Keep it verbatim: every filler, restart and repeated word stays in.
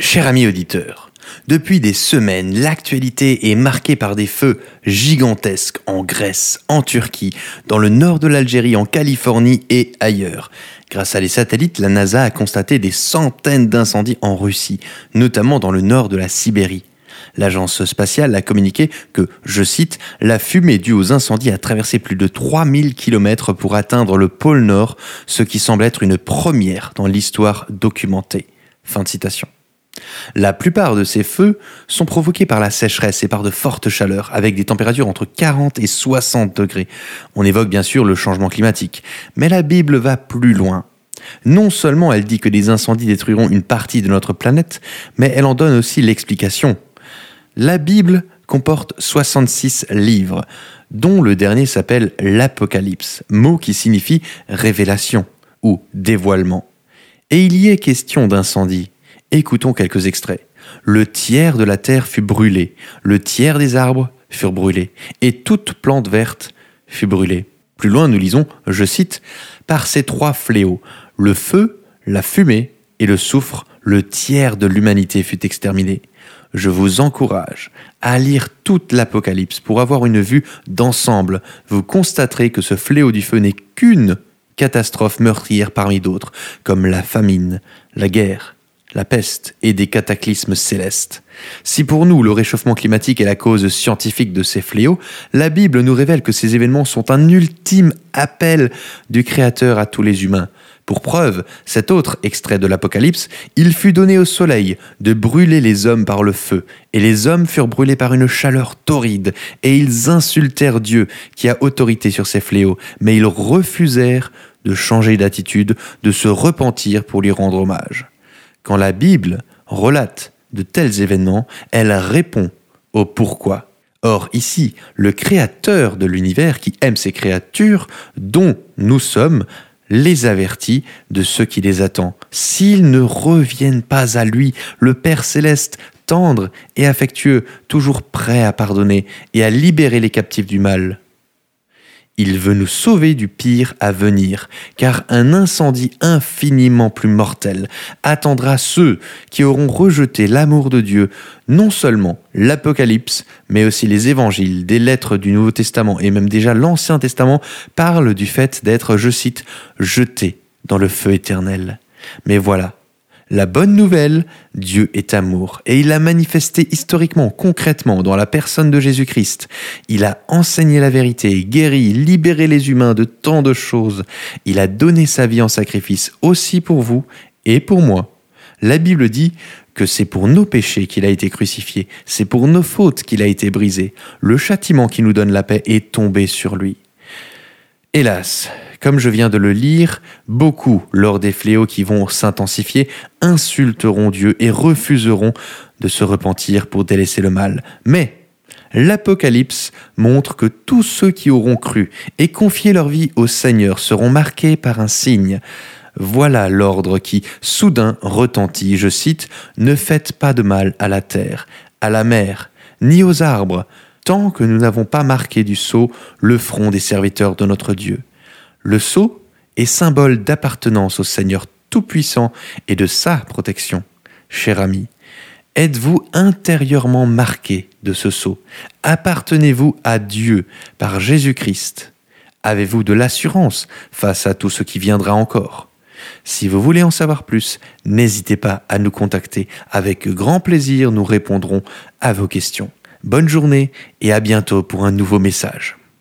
Cher ami auditeur, depuis des semaines, l'actualité est marquée par des feux gigantesques en Grèce, en Turquie, dans le nord de l'Algérie, en Californie et ailleurs. Grâce à les satellites, la NASA a constaté des centaines d'incendies en Russie, notamment dans le nord de la Sibérie. L'agence spatiale a communiqué que, je cite, « la fumée due aux incendies a traversé plus de trois mille kilomètres pour atteindre le pôle Nord, ce qui semble être une première dans l'histoire documentée. » Fin de citation. La plupart de ces feux sont provoqués par la sécheresse et par de fortes chaleurs, avec des températures entre quarante et soixante degrés. On évoque bien sûr le changement climatique, mais la Bible va plus loin. Non seulement elle dit que des incendies détruiront une partie de notre planète, mais elle en donne aussi l'explication. La Bible comporte soixante-six livres, dont le dernier s'appelle l'Apocalypse, mot qui signifie révélation ou dévoilement. Et il y est question d'incendie. Écoutons quelques extraits. Le tiers de la terre fut brûlé, le tiers des arbres furent brûlés, et toute plante verte fut brûlée. Plus loin, nous lisons, je cite, « Par ces trois fléaux, le feu, la fumée et le soufre, le tiers de l'humanité fut exterminé. » Je vous encourage à lire toute l'Apocalypse pour avoir une vue d'ensemble. Vous constaterez que ce fléau du feu n'est qu'une catastrophe meurtrière parmi d'autres, comme la famine, la guerre, la peste et des cataclysmes célestes. Si pour nous le réchauffement climatique est la cause scientifique de ces fléaux, la Bible nous révèle que ces événements sont un ultime appel du Créateur à tous les humains. Pour preuve, cet autre extrait de l'Apocalypse, il fut donné au soleil de brûler les hommes par le feu, et les hommes furent brûlés par une chaleur torride, et ils insultèrent Dieu qui a autorité sur ces fléaux, mais ils refusèrent de changer d'attitude, de se repentir pour lui rendre hommage. Quand la Bible relate de tels événements, elle répond au pourquoi. Or ici, le Créateur de l'univers qui aime ses créatures, dont nous sommes, les avertit de ce qui les attend. S'ils ne reviennent pas à lui, le Père céleste, tendre et affectueux, toujours prêt à pardonner et à libérer les captifs du mal. Il veut nous sauver du pire à venir, car un incendie infiniment plus mortel attendra ceux qui auront rejeté l'amour de Dieu, non seulement l'Apocalypse, mais aussi les évangiles, des lettres du Nouveau Testament et même déjà l'Ancien Testament parlent du fait d'être, je cite, « jetés dans le feu éternel ». Mais voilà. La bonne nouvelle, Dieu est amour, et il l'a manifesté historiquement, concrètement, dans la personne de Jésus-Christ. Il a enseigné la vérité, guéri, libéré les humains de tant de choses. Il a donné sa vie en sacrifice aussi pour vous et pour moi. La Bible dit que c'est pour nos péchés qu'il a été crucifié, c'est pour nos fautes qu'il a été brisé. Le châtiment qui nous donne la paix est tombé sur lui. Hélas, comme je viens de le lire, beaucoup, lors des fléaux qui vont s'intensifier, insulteront Dieu et refuseront de se repentir pour délaisser le mal. Mais l'Apocalypse montre que tous ceux qui auront cru et confié leur vie au Seigneur seront marqués par un signe. Voilà l'ordre qui, soudain, retentit, je cite, « Ne faites pas de mal à la terre, à la mer, ni aux arbres, tant que nous n'avons pas marqué du sceau le front des serviteurs de notre Dieu. » Le sceau est symbole d'appartenance au Seigneur Tout-Puissant et de sa protection. Cher ami, êtes-vous intérieurement marqué de ce sceau? Appartenez-vous à Dieu par Jésus-Christ? Avez-vous de l'assurance face à tout ce qui viendra encore? Si vous voulez en savoir plus, n'hésitez pas à nous contacter. Avec grand plaisir, nous répondrons à vos questions. Bonne journée et à bientôt pour un nouveau message.